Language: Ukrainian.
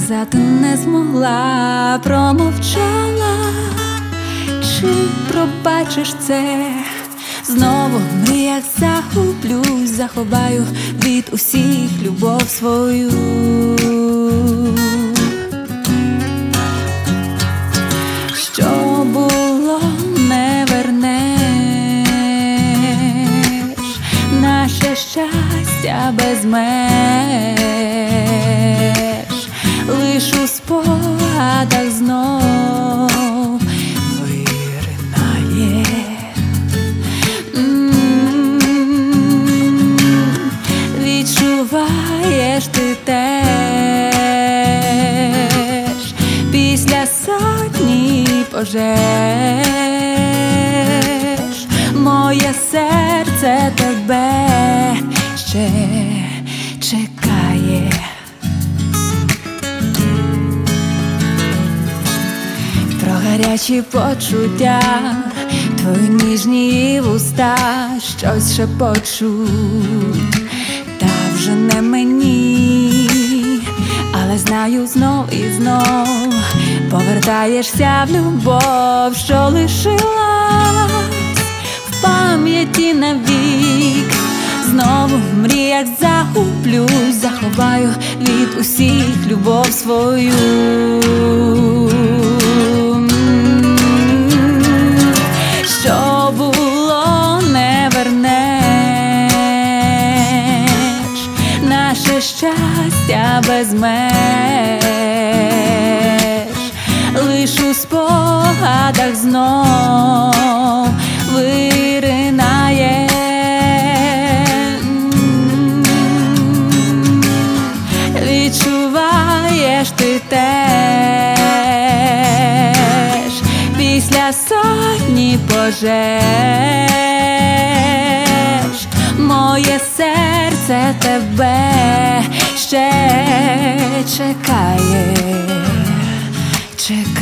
сказати не змогла, промовчала. Чи пробачиш це? Знову в мріях загублюсь, заховаю від усіх любов свою. Що було, не вернеш, наше щастя без меж, лиш у спогадах знов виринає. Відчуваєш ти теж після сотні пожеж, моє серце тебе ще чекає. Про гарячі почуття, твої ніжні вуста щось шепочуть. Та вже не мені, але знаю, знов і знов повертаєшся в любов, що лишилась в пам'яті навік. Знову в мріях загублюсь, заховаю від усіх любов свою. Що було, не вернеш, наше щастя без меж, лиш у спогадах знов виринає. Відчуваєш ти теж після сотні пожеж, моє серце тебе ще чекає.